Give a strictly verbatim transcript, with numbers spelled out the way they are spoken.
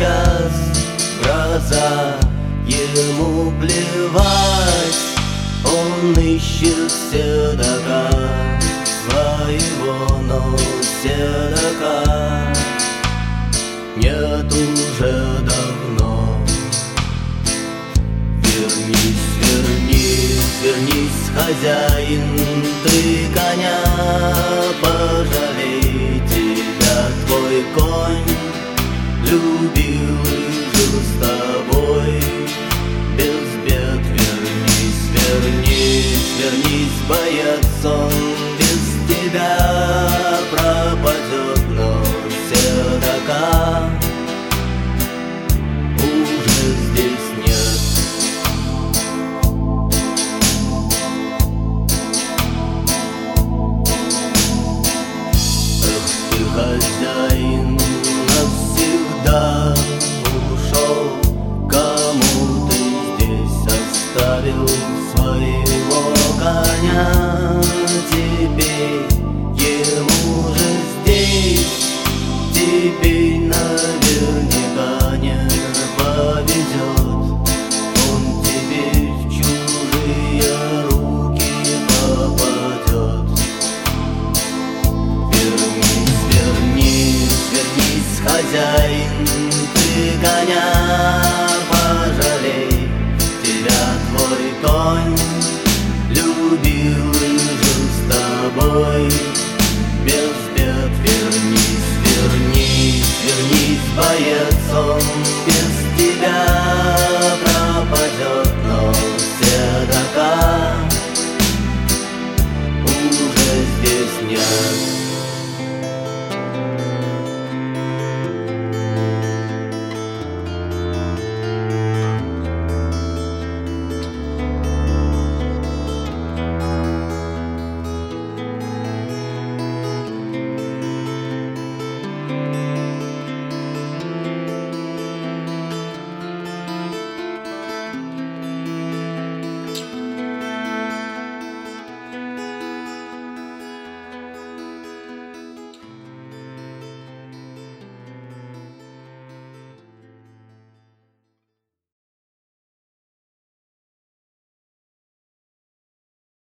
сейчас гроза, ему плевать. Он ищет седока своего, но седока нет уже давно. Вернись, вернись, вернись, хозяин, ты коня пожалей. Тебя твой конь любил и жил с тобой без бед. Вернись, вернись, вернись, боец, он без тебя пропадет, но седока уже здесь нет. Эх ты, хозяин, навсегда ушел, кому ты здесь оставил своего коня? Теперь ему же здесь, теперь наверняка не повезет. Он теперь в чужие руки попадет. Вернись, вернись, вернись, хозяин, ты коня пожалей. Тебя твой конь любил и жил с тобой без бед. Вернись, вернись, вернись, боец, он без тебя пропадет, но седока уже здесь нет.